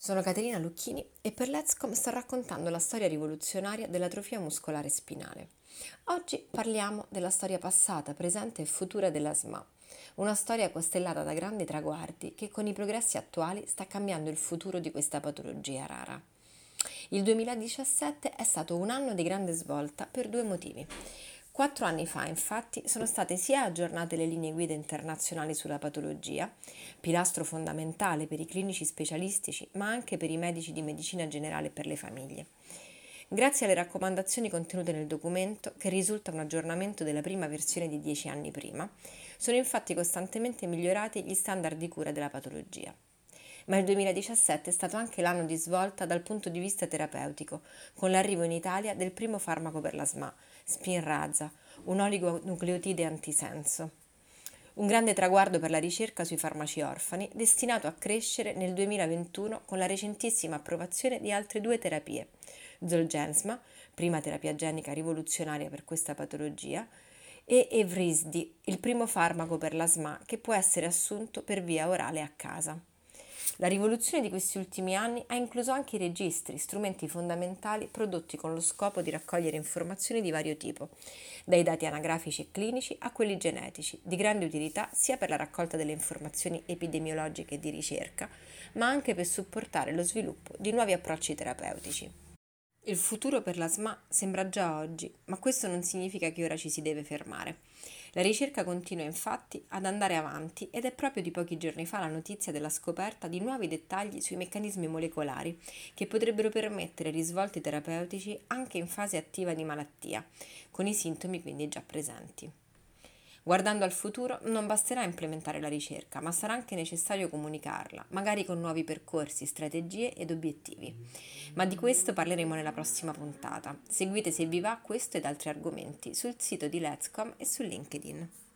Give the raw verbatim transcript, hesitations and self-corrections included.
Sono Caterina Lucchini e per Letscom sto raccontando la storia rivoluzionaria dell'atrofia muscolare spinale. Oggi parliamo della storia passata, presente e futura della S M A, una storia costellata da grandi traguardi che con i progressi attuali sta cambiando il futuro di questa patologia rara. Il duemiladiciassette è stato un anno di grande svolta per due motivi. Quattro anni fa, infatti, sono state sia aggiornate le linee guida internazionali sulla patologia, pilastro fondamentale per i clinici specialistici, ma anche per i medici di medicina generale e per le famiglie. Grazie alle raccomandazioni contenute nel documento, che risulta un aggiornamento della prima versione di dieci anni prima, sono infatti costantemente migliorati gli standard di cura della patologia. Ma il duemiladiciassette è stato anche l'anno di svolta dal punto di vista terapeutico, con l'arrivo in Italia del primo farmaco per la S M A, Spinraza, un oligonucleotide antisenso. Un grande traguardo per la ricerca sui farmaci orfani, destinato a crescere nel duemilaventuno con la recentissima approvazione di altre due terapie, Zolgensma, prima terapia genica rivoluzionaria per questa patologia, e Evrysdi, il primo farmaco per la S M A che può essere assunto per via orale a casa. La rivoluzione di questi ultimi anni ha incluso anche i registri, strumenti fondamentali prodotti con lo scopo di raccogliere informazioni di vario tipo, dai dati anagrafici e clinici a quelli genetici, di grande utilità sia per la raccolta delle informazioni epidemiologiche e di ricerca, ma anche per supportare lo sviluppo di nuovi approcci terapeutici. Il futuro per la S M A sembra già oggi, ma questo non significa che ora ci si deve fermare. La ricerca continua infatti ad andare avanti ed è proprio di pochi giorni fa la notizia della scoperta di nuovi dettagli sui meccanismi molecolari che potrebbero permettere risvolti terapeutici anche in fase attiva di malattia, con i sintomi quindi già presenti. Guardando al futuro non basterà implementare la ricerca, ma sarà anche necessario comunicarla, magari con nuovi percorsi, strategie ed obiettivi. Ma di questo parleremo nella prossima puntata. Seguite se vi va questo ed altri argomenti sul sito di Letscom e su LinkedIn.